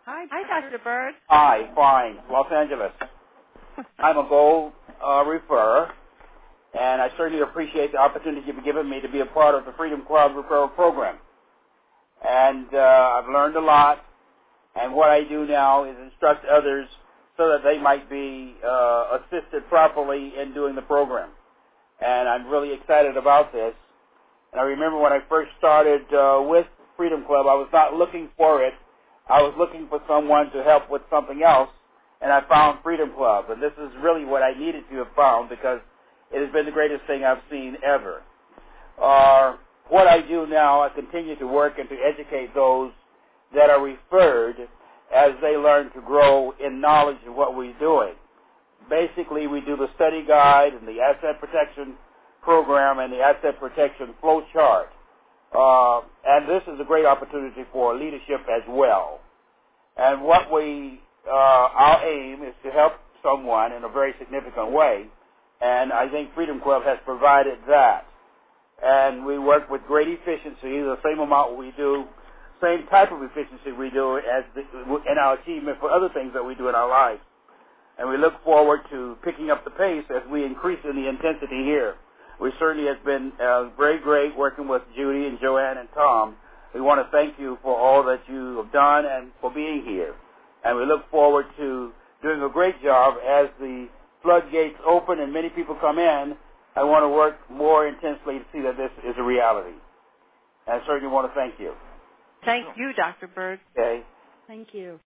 Hi, Dr. Bird. Hi, fine, Los Angeles. I'm a gold referrer, and I certainly appreciate the opportunity you've given me to be a part of the Freedom Club referral program. And I've learned a lot, and what I do now is instruct others so that they might be assisted properly in doing the program. And I'm really excited about this. And I remember when I first started with Freedom Club, I was not looking for it. I was looking for someone to help with something else, and I found Freedom Club. And this is really what I needed to have found because it has been the greatest thing I've seen ever. What I do now, I continue to work and to educate those that are referred as they learn to grow in knowledge of what we're doing. Basically, we do the study guide and the asset protection program and the asset protection flow chart. And this is a great opportunity for leadership as well. And what our aim is to help someone in a very significant way, and I think Freedom Club has provided that. And we work with great efficiency, the same amount we do, same type of efficiency we do as in our achievement for other things that we do in our lives. And we look forward to picking up the pace as we increase in the intensity here. We certainly have been very great working with Judy and Joanne and Tom. We want to thank you for all that you have done and for being here. And we look forward to doing a great job as the floodgates open and many people come in. I want to work more intensely to see that this is a reality. And I certainly want to thank you. Thank you, Dr. Bird. Okay. Thank you.